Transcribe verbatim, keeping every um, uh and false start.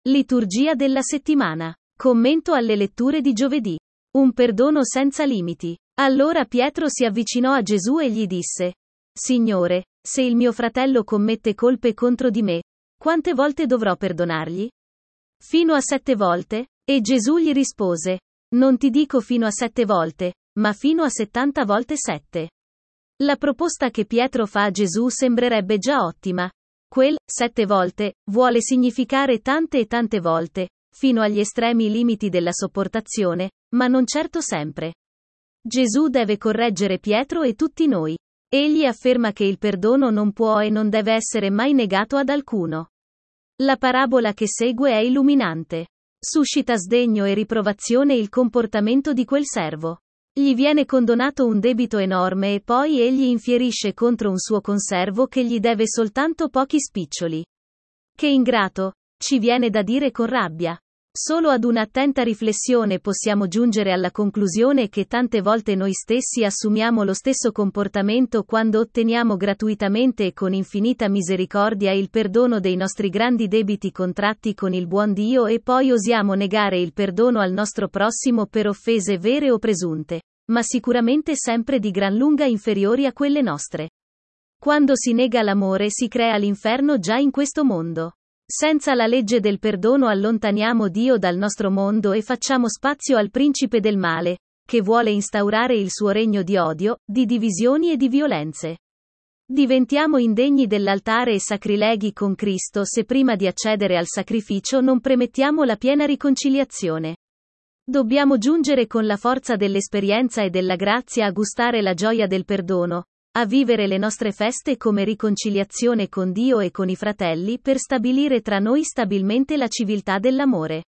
Liturgia della settimana. Commento alle letture di giovedì. Un perdono senza limiti. Allora Pietro si avvicinò a Gesù e gli disse: Signore, se il mio fratello commette colpe contro di me, quante volte dovrò perdonargli? Fino a sette volte? E Gesù gli rispose: Non ti dico fino a sette volte, ma fino a settanta volte sette. La proposta che Pietro fa a Gesù sembrerebbe già ottima. Quel, sette volte, vuole significare tante e tante volte, fino agli estremi limiti della sopportazione, ma non certo sempre. Gesù deve correggere Pietro e tutti noi. Egli afferma che il perdono non può e non deve essere mai negato ad alcuno. La parabola che segue è illuminante. Suscita sdegno e riprovazione il comportamento di quel servo. Gli viene condonato un debito enorme e poi egli infierisce contro un suo conservo che gli deve soltanto pochi spiccioli. Che ingrato, ci viene da dire con rabbia. Solo ad un'attenta riflessione possiamo giungere alla conclusione che tante volte noi stessi assumiamo lo stesso comportamento quando otteniamo gratuitamente e con infinita misericordia il perdono dei nostri grandi debiti contratti con il buon Dio e poi osiamo negare il perdono al nostro prossimo per offese vere o presunte, ma sicuramente sempre di gran lunga inferiori a quelle nostre. Quando si nega l'amore si crea l'inferno già in questo mondo. Senza la legge del perdono allontaniamo Dio dal nostro mondo e facciamo spazio al principe del male, che vuole instaurare il suo regno di odio, di divisioni e di violenze. Diventiamo indegni dell'altare e sacrileghi con Cristo se prima di accedere al sacrificio non premettiamo la piena riconciliazione. Dobbiamo giungere con la forza dell'esperienza e della grazia a gustare la gioia del perdono, a vivere le nostre feste come riconciliazione con Dio e con i fratelli per stabilire tra noi stabilmente la civiltà dell'amore.